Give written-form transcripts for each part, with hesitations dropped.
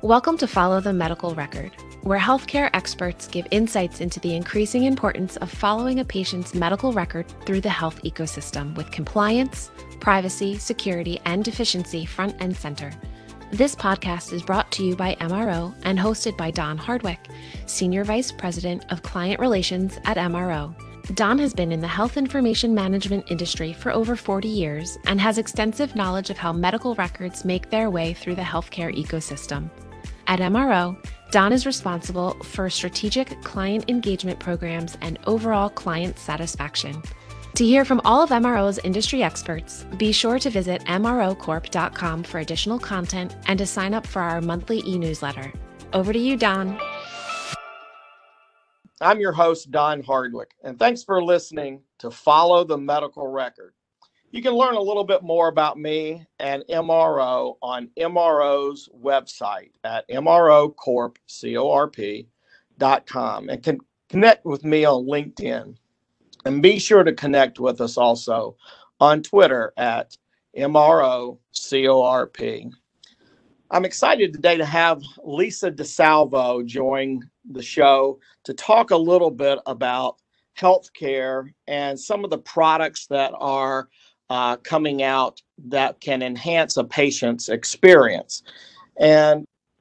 Welcome to Follow the Medical Record, where healthcare experts give insights into the increasing importance of following a patient's medical record through the health ecosystem with compliance, privacy, security, and efficiency front and center. This podcast is brought to you by MRO and hosted by Don Hardwick, Senior Vice President of Client Relations at MRO. Don has been in the health information management industry for over 40 years and has extensive knowledge of how medical records make their way through the healthcare ecosystem. At MRO, Don is responsible for strategic client engagement programs and overall client satisfaction. To hear from all of MRO's industry experts, be sure to visit mrocorp.com for additional content and to sign up for our monthly e-newsletter. Over to you, Don. I'm your host, Don Hardwick, and thanks for listening to Follow the Medical Record. You can learn a little bit more about me and MRO on MRO's website at mrocorp.com and can connect with me on LinkedIn. And be sure to connect with us also on Twitter at MROCORP. I'm excited today to have Lisa DeSalvo join the show to talk a little bit about healthcare and some of the products that are coming out that can enhance a patient's experience. And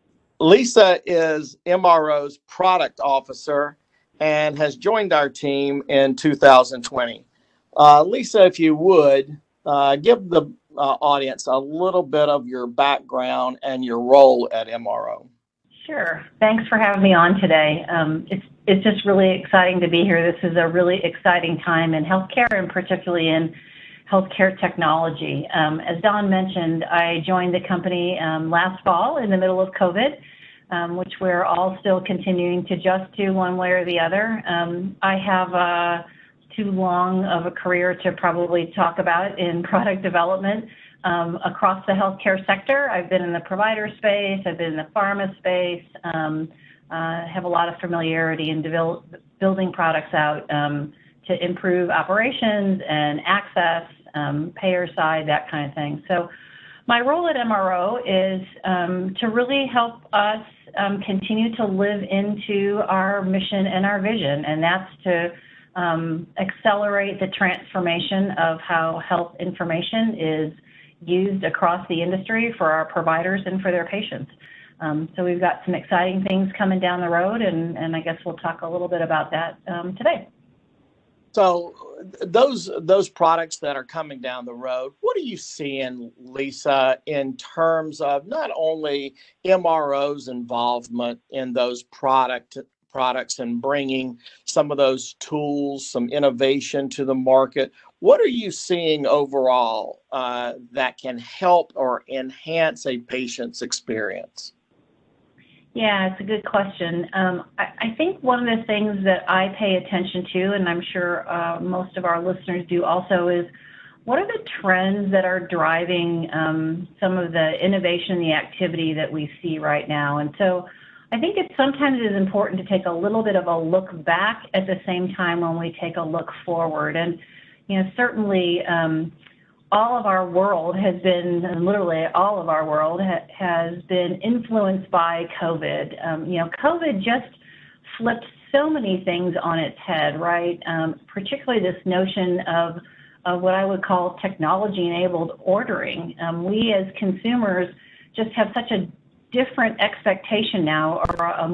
Lisa is MRO's product officer and has joined our team in 2020. Lisa, if you would, give the audience a little bit of your background and your role at MRO. Sure. Thanks for having me on today. It's just really exciting to be here. This is a really exciting time in healthcare, and particularly in healthcare technology. As Don mentioned, I joined the company last fall in the middle of COVID, which we're all still continuing to adjust to one way or the other. I have too long of a career to probably talk about in product development across the healthcare sector. I've been in the provider space, I've been in the pharma space, have a lot of familiarity in building products out to improve operations and access, payer side, that kind of thing. So my role at MRO is to really help us continue to live into our mission and our vision, and that's to accelerate the transformation of how health information is used across the industry for our providers and for their patients. So we've got some exciting things coming down the road, and I guess we'll talk a little bit about that today. So those products that are coming down the road, what are you seeing, Lisa, in terms of not only MRO's involvement in those products and bringing some of those tools, some innovation to the market? What are you seeing overall that can help or enhance a patient's experience? Yeah, it's a good question. I think one of the things that I pay attention to, and I'm sure most of our listeners do also, is what are the trends that are driving some of the innovation, the activity that we see right now? And so I think sometimes it is important to take a little bit of a look back at the same time when we take a look forward. And, you know, certainly all of our world has been, literally all of our world has been influenced by COVID. COVID just flipped so many things on its head, right? Particularly this notion of what I would call technology-enabled ordering. We as consumers just have such a different expectation now, or a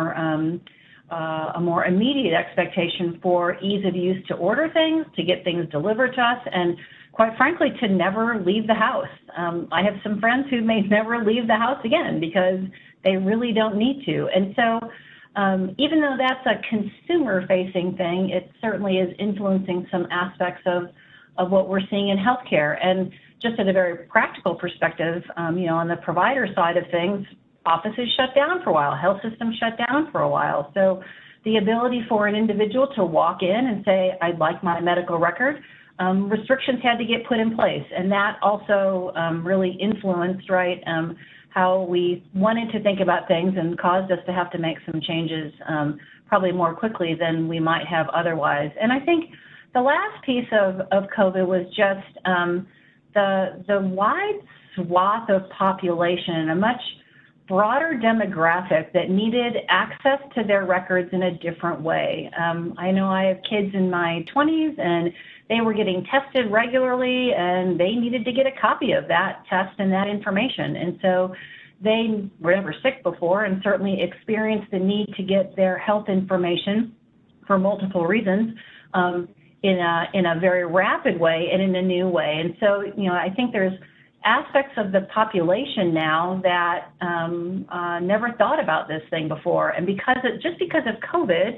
more immediate expectation for ease of use to order things, to get things delivered to us, and quite frankly, to never leave the house. I have some friends who may never leave the house again because they really don't need to. And so even though that's a consumer-facing thing, it certainly is influencing some aspects of what we're seeing in healthcare. And just at a very practical perspective, on the provider side of things, offices shut down for a while, health systems shut down for a while. So the ability for an individual to walk in and say, I'd like my medical record, restrictions had to get put in place. And that also really influenced, how we wanted to think about things and caused us to have to make some changes probably more quickly than we might have otherwise. And I think the last piece of COVID was just the wide swath of population, a much broader demographic that needed access to their records in a different way. I know I have kids in my 20s, and they were getting tested regularly, and they needed to get a copy of that test and that information. And so they were never sick before and certainly experienced the need to get their health information for multiple reasons in a very rapid way and in a new way. And so, I think there's aspects of the population now that never thought about this thing before. And because of COVID,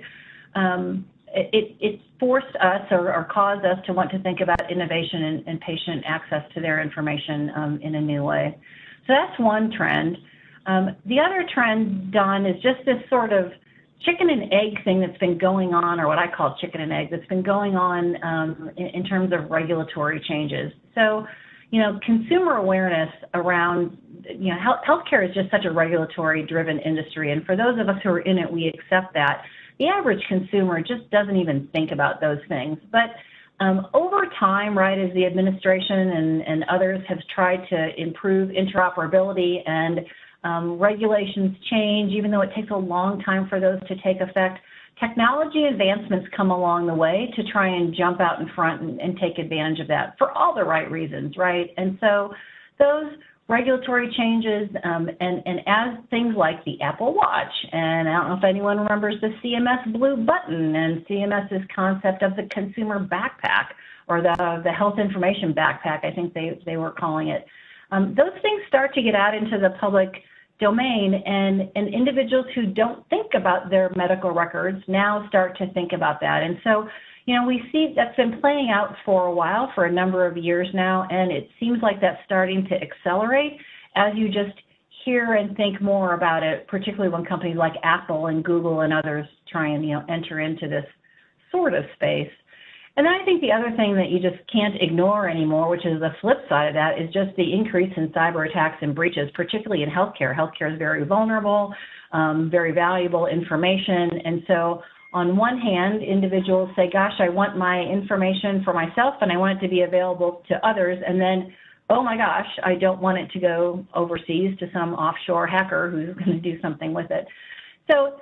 it forced us or caused us to want to think about innovation and patient access to their information in a new way. So that's one trend. The other trend, Don, is just this sort of chicken and egg thing that's been going on, or what I call chicken and egg, that's been going on in terms of regulatory changes. So, consumer awareness around, healthcare is just such a regulatory-driven industry, and for those of us who are in it, we accept that. The average consumer just doesn't even think about those things. But over time, right, as the administration and others have tried to improve interoperability and regulations change, even though it takes a long time for those to take effect, technology advancements come along the way to try and jump out in front and take advantage of that for all the right reasons, right? And so those regulatory changes and as things like the Apple Watch, and I don't know if anyone remembers the CMS Blue Button and CMS's concept of the consumer backpack, or the health information backpack, I think they were calling it. Those things start to get out into the public domain, and individuals who don't think about their medical records now start to think about that. And so, we see that's been playing out for a while, for a number of years now, and it seems like that's starting to accelerate as you just hear and think more about it, particularly when companies like Apple and Google and others try and, enter into this sort of space. And then I think the other thing that you just can't ignore anymore, which is the flip side of that, is just the increase in cyber attacks and breaches, particularly in healthcare. Healthcare is very vulnerable, very valuable information. And so on one hand, individuals say, gosh, I want my information for myself and I want it to be available to others. And then, oh my gosh, I don't want it to go overseas to some offshore hacker who's going to do something with it. So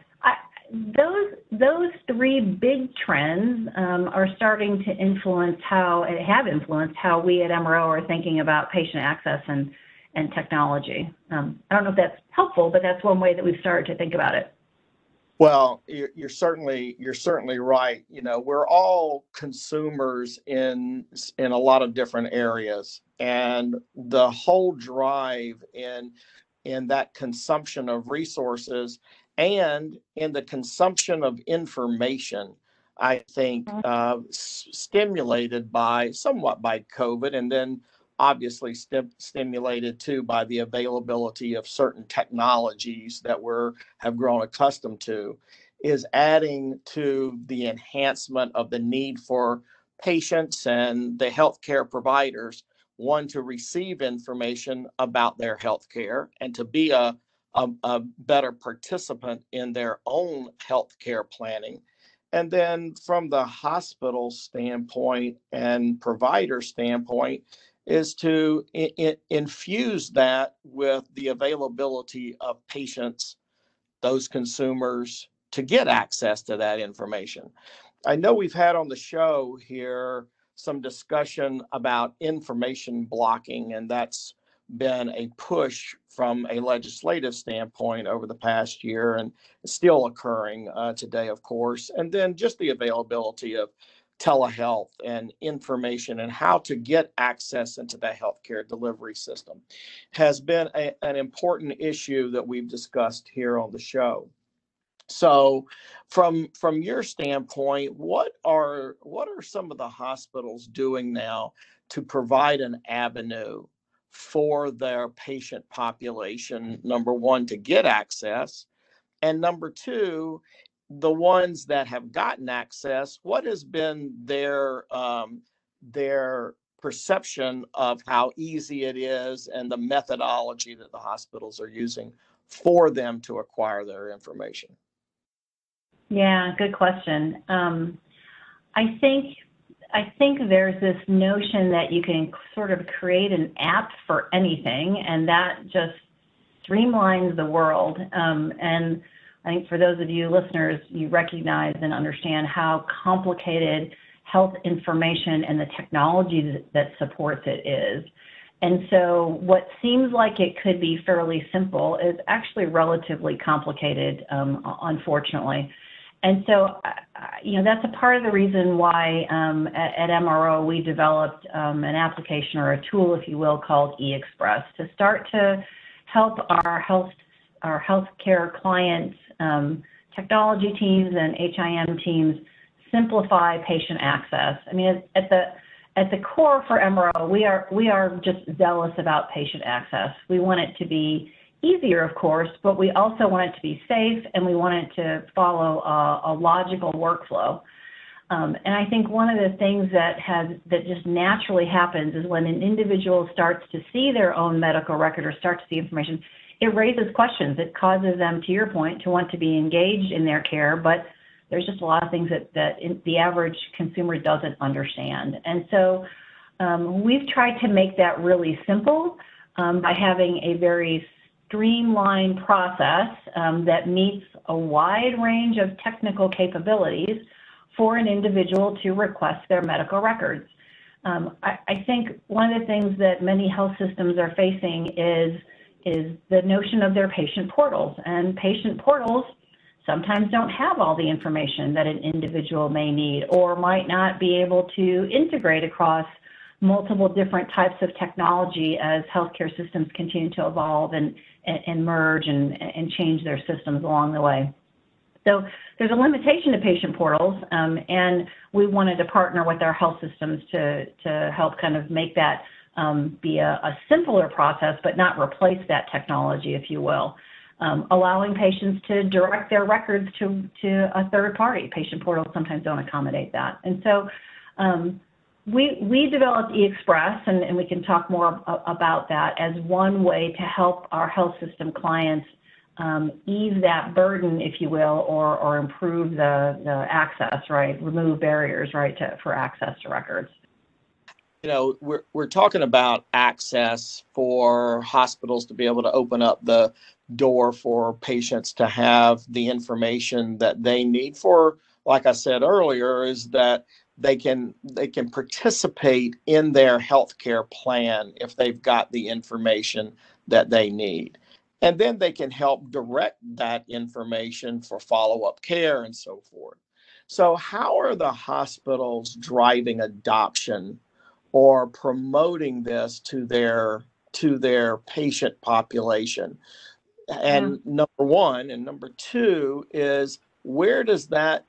those three big trends are starting to have influenced how we at MRO are thinking about patient access and technology. I don't know if that's helpful, but that's one way that we've started to think about it. Well, you're certainly right. We're all consumers in a lot of different areas, and the whole drive in that consumption of resources and in the consumption of information, I think, stimulated somewhat by COVID, and then obviously stimulated too by the availability of certain technologies that have grown accustomed to, is adding to the enhancement of the need for patients and the healthcare providers, one, to receive information about their healthcare and to be a better participant in their own healthcare planning. And then from the hospital standpoint and provider standpoint, is to infuse that with the availability of patients, those consumers, to get access to that information. I know we've had on the show here some discussion about information blocking, and that's been a push from a legislative standpoint over the past year, and still occurring today, of course. And then just the availability of telehealth and information and how to get access into the healthcare delivery system has been an important issue that we've discussed here on the show. So from your standpoint, what are some of the hospitals doing now to provide an avenue for their patient population, number one, to get access, and number two, the ones that have gotten access, what has been their perception of how easy it is and the methodology that the hospitals are using for them to acquire their information? Yeah, good question. I think there's this notion that you can sort of create an app for anything, and that just streamlines the world. And I think for those of you listeners, you recognize and understand how complicated health information and the technology that supports it is. And so what seems like it could be fairly simple is actually relatively complicated, unfortunately. And so, that's a part of the reason why at MRO we developed an application or a tool, if you will, called eXpress to start to help our healthcare clients, technology teams and HIM teams simplify patient access. I mean, at the core for MRO, we are just zealous about patient access. We want it to be easier, of course, but we also want it to be safe, and we want it to follow a logical workflow. And I think one of the things that just naturally happens is when an individual starts to see their own medical record or starts to see information, it raises questions. It causes them, to your point, to want to be engaged in their care, but there's just a lot of things that the average consumer doesn't understand. And so we've tried to make that really simple by having a very streamlined process that meets a wide range of technical capabilities for an individual to request their medical records. I think one of the things that many health systems are facing is the notion of their patient portals. And patient portals sometimes don't have all the information that an individual may need or might not be able to integrate across multiple different types of technology as healthcare systems continue to evolve and merge and change their systems along the way. So there's a limitation to patient portals, and we wanted to partner with our health systems to help kind of make that be a simpler process, but not replace that technology, if you will. Allowing patients to direct their records to a third party. Patient portals sometimes don't accommodate that. And so we developed eXpress, and we can talk more about that as one way to help our health system clients ease that burden, if you will, or improve the access, right? Remove barriers, right, for access to records. We're talking about access for hospitals to be able to open up the door for patients to have the information that they need for, like I said earlier, is that they can participate in their healthcare plan if they've got the information that they need. And then they can help direct that information for follow-up care and so forth. So how are the hospitals driving adoption or promoting this to their patient population? And number one, and number two is where does that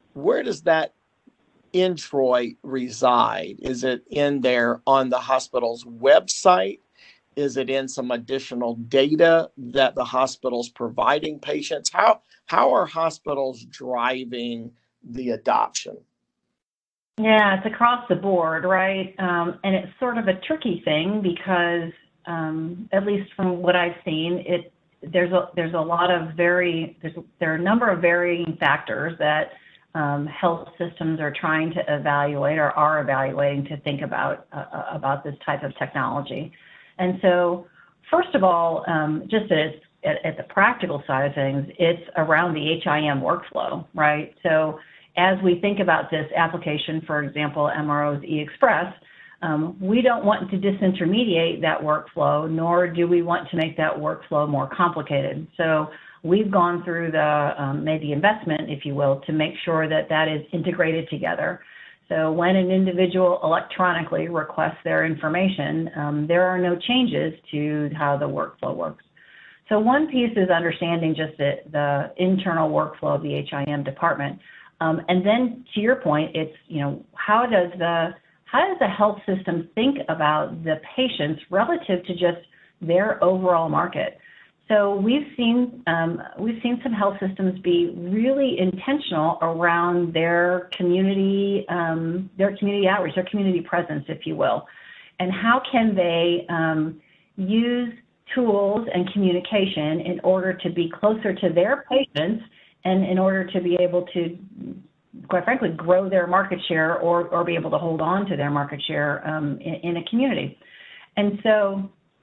introit reside? Is it on the hospital's website? Is it in some additional data that the hospital's providing patients? How are hospitals driving the adoption? Yeah, it's across the board, right? And it's sort of a tricky thing because, at least from what I've seen, there are a number of varying factors that health systems are trying to evaluate or are evaluating to think about this type of technology. And so, first of all, just at the practical side of things, it's around the HIM workflow, right? So as we think about this application, for example, MRO's eXpress, we don't want to disintermediate that workflow, nor do we want to make that workflow more complicated. So we've gone through the investment, if you will, to make sure that is integrated together. So when an individual electronically requests their information, there are no changes to how the workflow works. So one piece is understanding just the internal workflow of the HIM department. And then to your point, it's, how does the health system think about the patients relative to just their overall market? So we've seen some health systems be really intentional around their community outreach, their community presence, if you will, and how can they use tools and communication in order to be closer to their patients and in order to be able to, quite frankly, grow their market share or be able to hold on to their market share in a community. And so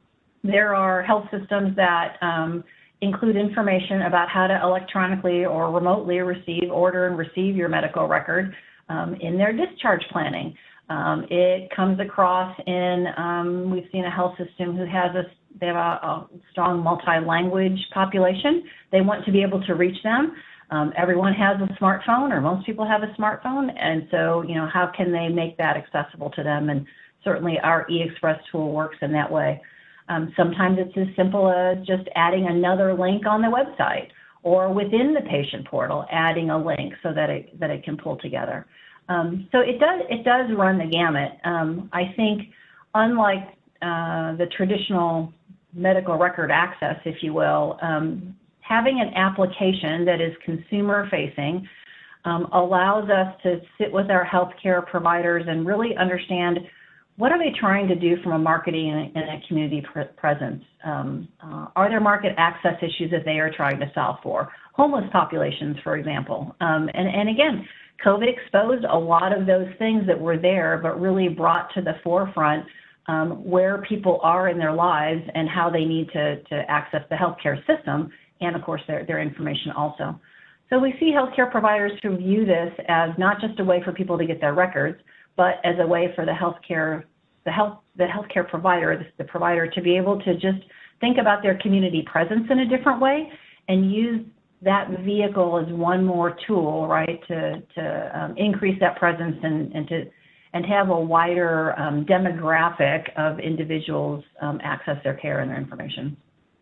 There are health systems that include information about how to electronically or remotely order and receive your medical record in their discharge planning. It comes across in, we've seen a health system who has they have a strong multi-language population. They want to be able to reach them. Everyone has a smartphone, or most people have a smartphone, and so, how can they make that accessible to them? And certainly our eXpress tool works in that way. Sometimes it's as simple as just adding another link on the website, or within the patient portal, adding a link so that it can pull together. So it does run the gamut. I think, unlike the traditional medical record access, if you will, having an application that is consumer-facing allows us to sit with our healthcare providers and really understand, what are they trying to do from a marketing and a community presence? Are there market access issues that they are trying to solve for? Homeless populations, for example. And again, COVID exposed a lot of those things that were there, but really brought to the forefront where people are in their lives and how they need to access the healthcare system, and of course their information also. So we see healthcare providers who view this as not just a way for people to get their records, but as a way for the healthcare provider, the provider, to be able to just think about their community presence in a different way and use that vehicle as one more tool, right, to increase that presence and have a wider demographic of individuals access their care and their information.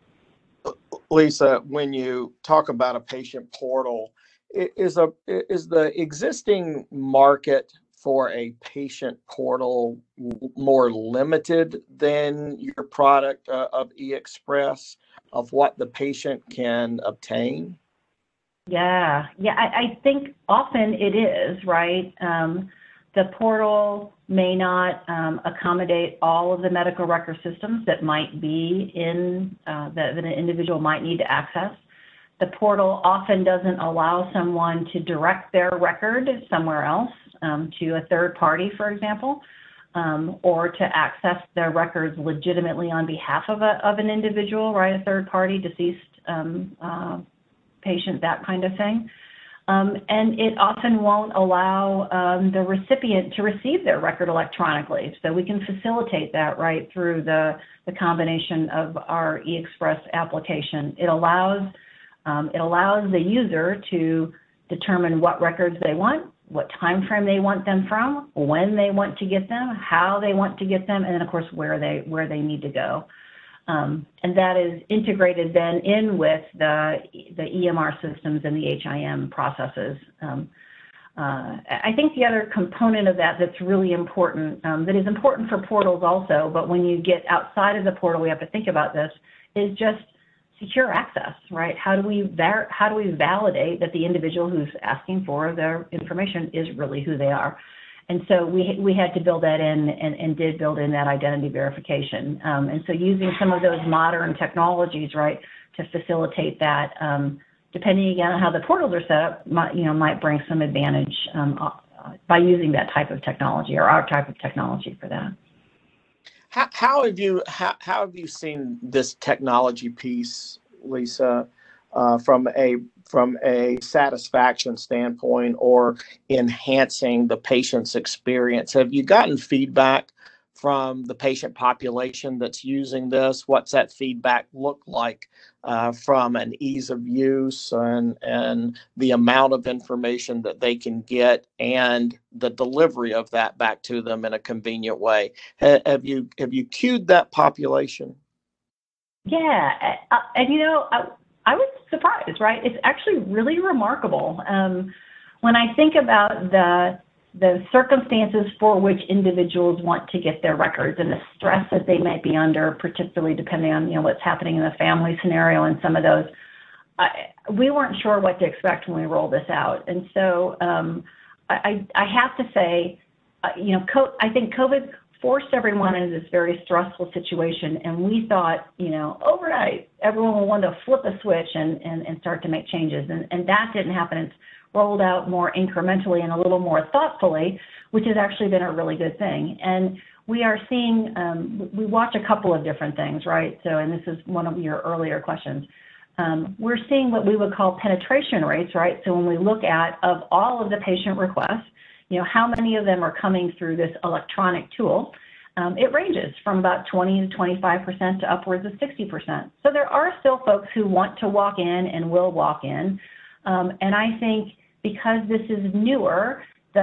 Lisa, when you talk about a patient portal, is the existing market for a patient portal more limited than your product of eXpress, of what the patient can obtain? Yeah, I think often it is, right? The portal may not accommodate all of the medical record systems that might be that an individual might need to access. The portal often doesn't allow someone to direct their record somewhere else, to a third party, for example, or to access their records legitimately on behalf of an individual, right? A third party, deceased patient, that kind of thing. And it often won't allow the recipient to receive their record electronically. So we can facilitate that right through the combination of our eXpress application. It allows the user to determine what records they want, what time frame they want them from, when they want to get them, how they want to get them, and then of course where they need to go. And that is integrated then in with the EMR systems and the HIM processes. I think the other component of that's really important, that is important for portals also, but when you get outside of the portal, we have to think about this, is just secure access, right? How do we validate that the individual who's asking for their information is really who they are? And so we had to build that in and did build in that identity verification. And so using some of those modern technologies, right, to facilitate that, depending again on how the portals are set up, might bring some advantage by using that type of technology, or our type of technology for that. How have you seen this technology piece, Lisa, from a satisfaction standpoint or enhancing the patient's experience? Have you gotten feedback from the patient population that's using this? What's that feedback look like from an ease of use and the amount of information that they can get and the delivery of that back to them in a convenient way? Have you cued that population? Yeah, and I was surprised, right? It's actually really remarkable. When I think about the circumstances for which individuals want to get their records and the stress that they might be under, particularly depending on what's happening in the family scenario and some of those, we weren't sure what to expect when we rolled this out. And so I have to say, I think COVID forced everyone into this very stressful situation, and we thought, overnight, everyone will want to flip a switch and start to make changes, and that didn't happen. It's rolled out more incrementally and a little more thoughtfully, which has actually been a really good thing. And we are seeing, we watch a couple of different things, right? So, and this is one of your earlier questions. We're seeing what we would call penetration rates, right? So when we look at, of all of the patient requests, how many of them are coming through this electronic tool? It ranges from about 20 to 25% to upwards of 60%. So there are still folks who want to walk in and will walk in. And I think because this is newer,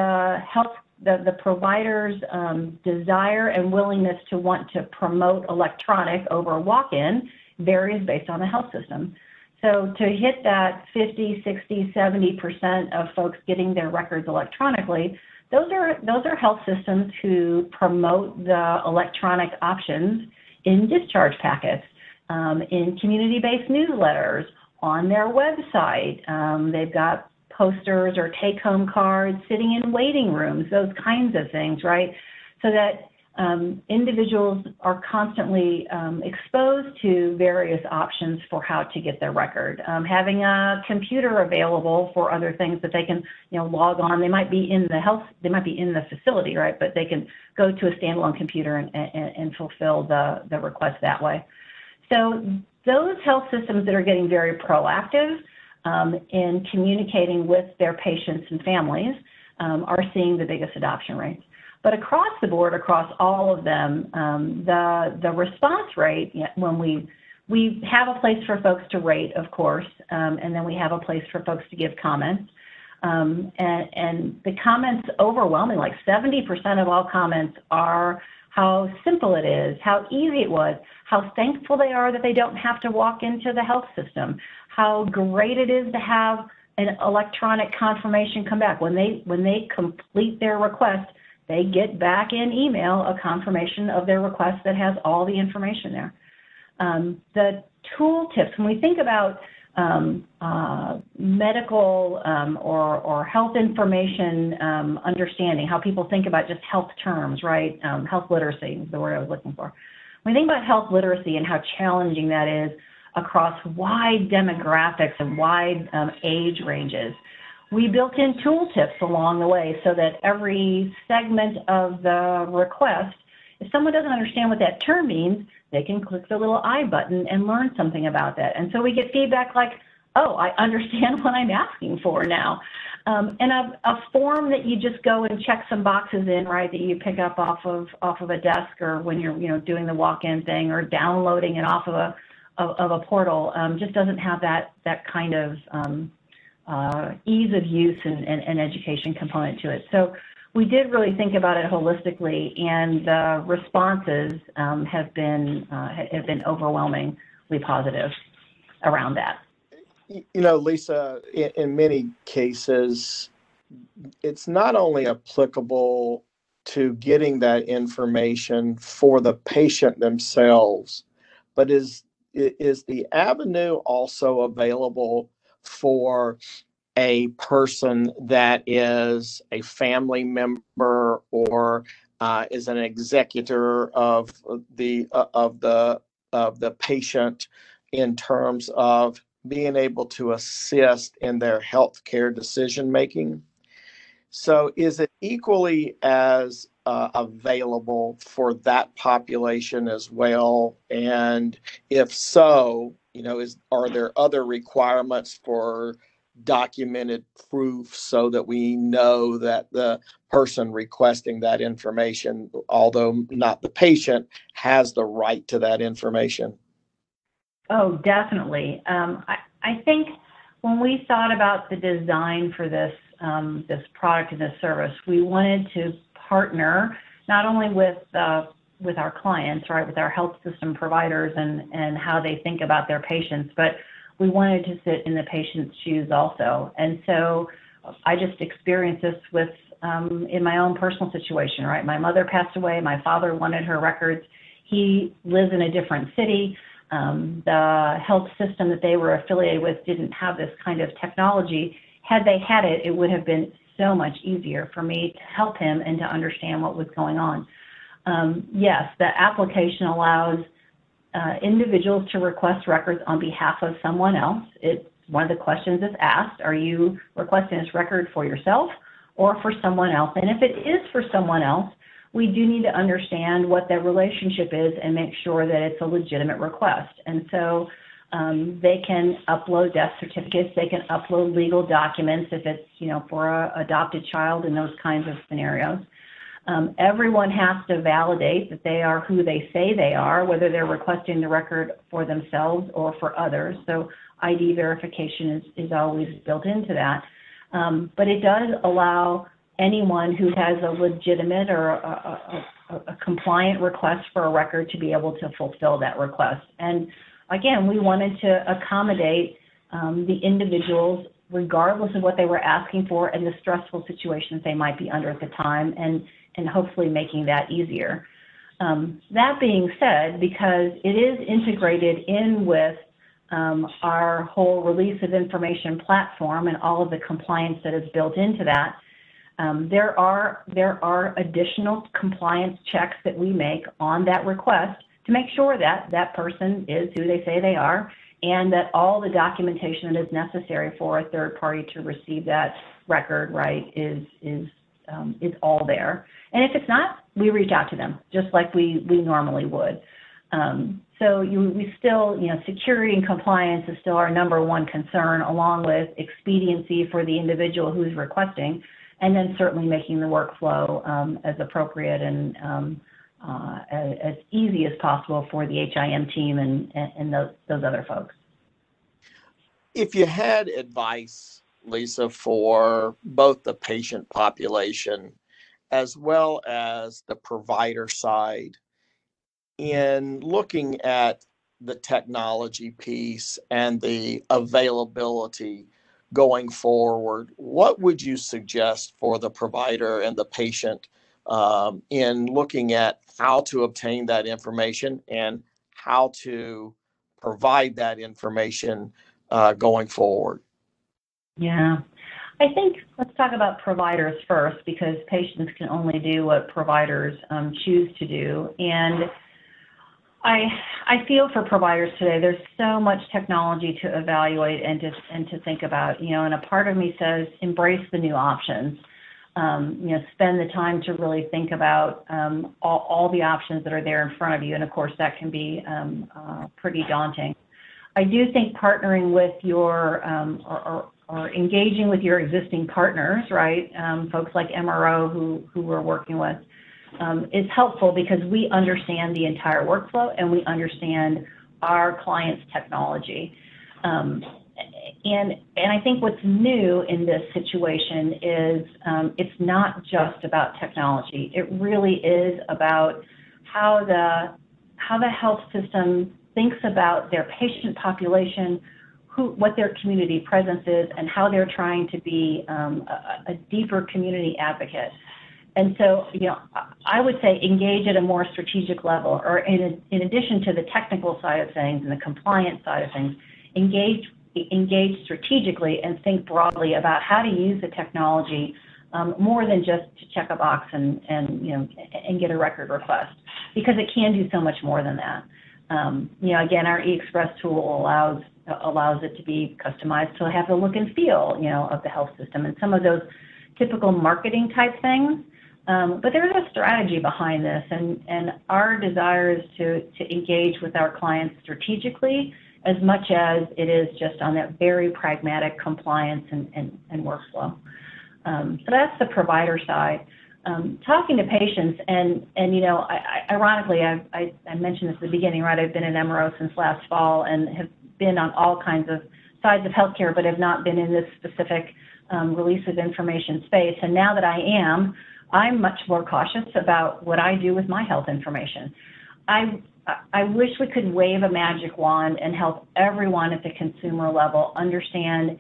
the provider's desire and willingness to want to promote electronic over walk-in varies based on the health system. So to hit that 50, 60, 70% of folks getting their records electronically, those are health systems who promote the electronic options in discharge packets, in community-based newsletters, on their website. They've got posters or take-home cards sitting in waiting rooms, those kinds of things, right? So that individuals are constantly exposed to various options for how to get their record. Having a computer available for other things that they can, log on. They might be in the facility, right? But they can go to a standalone computer and fulfill the request that way. So those health systems that are getting very proactive in communicating with their patients and families are seeing the biggest adoption rates. But across the board, across all of them, the response rate, when we have a place for folks to rate, of course, and then we have a place for folks to give comments. And the comments overwhelming, like 70% of all comments are how simple it is, how easy it was, how thankful they are that they don't have to walk into the health system, how great it is to have an electronic confirmation come back. When they complete their request, they get back in email a confirmation of their request that has all the information there. The tool tips, when we think about medical or health information understanding, how people think about just health terms, right? Health literacy is the word I was looking for. When we think about health literacy and how challenging that is across wide demographics and wide age ranges, we built in tooltips along the way so that every segment of the request, if someone doesn't understand what that term means, they can click the little I button and learn something about that. And so we get feedback like, oh, I understand what I'm asking for now. And a form that you just go and check some boxes in, right, that you pick up off of a desk, or when you're doing the walk-in thing, or downloading it off of a portal, just doesn't have that kind of ease of use and education component to it. So we did really think about it holistically, and the responses have been overwhelmingly positive around that. Lisa, in many cases, it's not only applicable to getting that information for the patient themselves, but is the avenue also available for a person that is a family member or is an executor of the patient, in terms of being able to assist in their healthcare decision making? So is it equally as available for that population as well? And if so, are there other requirements for documented proof so that we know that the person requesting that information, although not the patient, has the right to that information? Oh, definitely. I think when we thought about the design for this product and this service, we wanted to partner not only with our clients, right, with our health system providers and how they think about their patients, but we wanted to sit in the patient's shoes also. And so I just experienced this with in my own personal situation, right? My mother passed away. My father wanted her records. He lives in a different city. The health system that they were affiliated with didn't have this kind of technology. Had they had it, it would have been so much easier for me to help him and to understand what was going on. Yes, the application allows individuals to request records on behalf of someone else. It's one of the questions that's asked: are you requesting this record for yourself or for someone else? And if it is for someone else, we do need to understand what that relationship is and make sure that it's a legitimate request. And so they can upload death certificates, they can upload legal documents if it's, for an adopted child in those kinds of scenarios. Everyone has to validate that they are who they say they are, whether they're requesting the record for themselves or for others. So ID verification is always built into that. But it does allow anyone who has a legitimate or a compliant request for a record to be able to fulfill that request. And again, we wanted to accommodate the individuals regardless of what they were asking for and the stressful situations they might be under at the time, and hopefully making that easier. That being said, because it is integrated in with our whole release of information platform and all of the compliance that is built into that, there are additional compliance checks that we make on that request to make sure that that person is who they say they are, and that all the documentation that is necessary for a third party to receive that record, right, is all there. And if it's not, we reach out to them just like we normally would. So we still, security and compliance is still our number one concern, along with expediency for the individual who's requesting, and then certainly making the workflow as appropriate and as easy as possible for the HIM team and those other folks. If you had advice, Lisa, for both the patient population as well as the provider side in looking at the technology piece and the availability going forward, what would you suggest for the provider and the patient in looking at how to obtain that information and how to provide that information going forward? Yeah, I think let's talk about providers first, because patients can only do what providers choose to do. And I feel for providers today, there's so much technology to evaluate and to think about, and a part of me says embrace the new options. Spend the time to really think about all the options that are there in front of you. And of course, that can be pretty daunting. I do think partnering with your or engaging with your existing partners, right? Folks like MRO who we're working with, is helpful because we understand the entire workflow and we understand our clients' technology. And I think what's new in this situation is it's not just about technology. It really is about how the health system thinks about their patient population, what their community presence is, and how they're trying to be a deeper community advocate. And so, I would say engage at a more strategic level, or in addition to the technical side of things and the compliance side of things, engage strategically and think broadly about how to use the technology more than just to check a box and get a record request, because it can do so much more than that. Again, our eXpress tool allows it to be customized to have the look and feel, of the health system and some of those typical marketing type things. But there's a strategy behind this, and our desire is to engage with our clients strategically as much as it is just on that very pragmatic compliance and workflow. So that's the provider side. Talking to patients, and ironically, I mentioned this at the beginning, right? I've been an MRO since last fall and have been on all kinds of sides of healthcare, but have not been in this specific release of information space. And now that I am, I'm much more cautious about what I do with my health information. I wish we could wave a magic wand and help everyone at the consumer level understand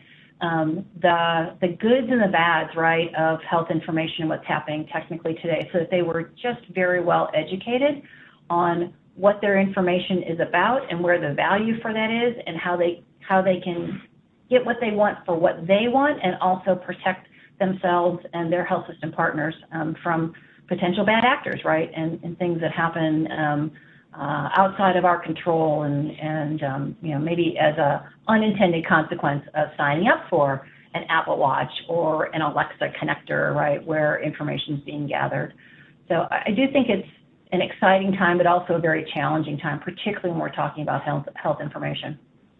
the goods and the bads, right, of health information and what's happening technically today, so that they were just very well educated on what their information is about and where the value for that is, and how they can get what they want for what they want, and also protect themselves and their health system partners from potential bad actors, right, and things that happen outside of our control, and maybe as a unintended consequence of signing up for an Apple Watch or an Alexa connector, right, where information is being gathered. So I do think it's an exciting time, but also a very challenging time, particularly when we're talking about health information.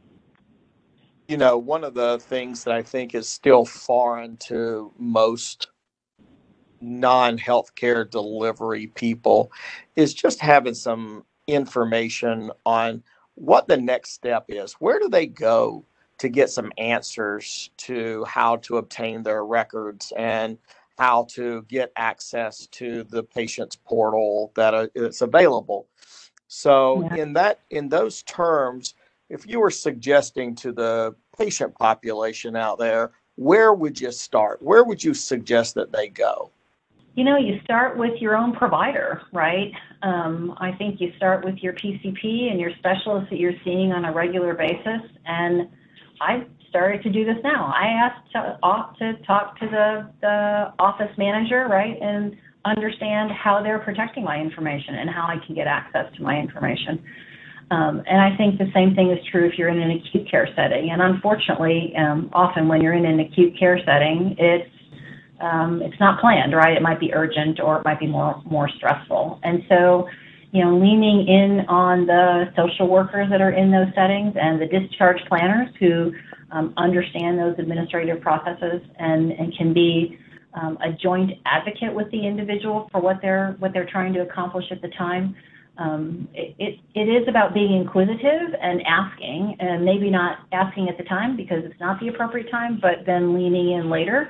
You know, one of the things that I think is still foreign to most non-healthcare delivery people is just having some information on what the next step is. Where do they go to get some answers to how to obtain their records and how to get access to the patient's portal that is available? So in those terms, if you were suggesting to the patient population out there, where would you start? Where would you suggest that they go? You know, you start with your own provider, right? I think you start with your PCP and your specialists that you're seeing on a regular basis. And I've started to do this now. I asked to talk to the office manager, right, and understand how they're protecting my information and how I can get access to my information. And I think the same thing is true if you're in an acute care setting. And unfortunately, often when you're in an acute care setting, it's not planned, right? It might be urgent or it might be more stressful. And so, you know, leaning in on the social workers that are in those settings and the discharge planners who understand those administrative processes and can be a joint advocate with the individual for what they're trying to accomplish at the time. It is about being inquisitive and asking, and maybe not asking at the time because it's not the appropriate time, but then leaning in later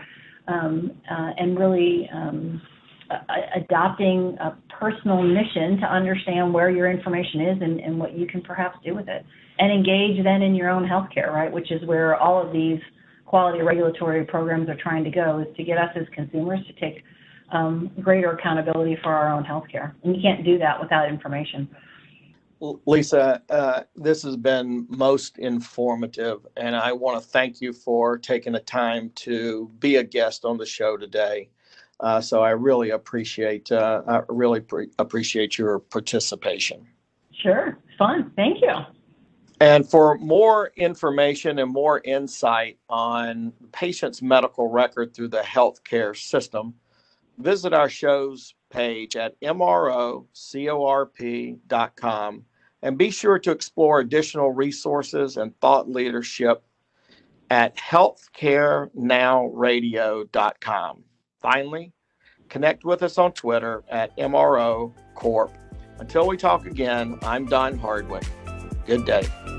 and really adopting a personal mission to understand where your information is and what you can perhaps do with it, and engage then in your own healthcare, right? Which is where all of these quality regulatory programs are trying to go, is to get us as consumers to take greater accountability for our own healthcare. And you can't do that without information. Lisa, this has been most informative, and I want to thank you for taking the time to be a guest on the show today. So I really appreciate your participation. Sure, fun. Thank you. And for more information and more insight on the patient's medical record through the healthcare system, visit our show's page at mrocorp.com and be sure to explore additional resources and thought leadership at healthcarenowradio.com. Finally, connect with us on Twitter at MRO Corp. Until we talk again, I'm Don Hardwick. Good day.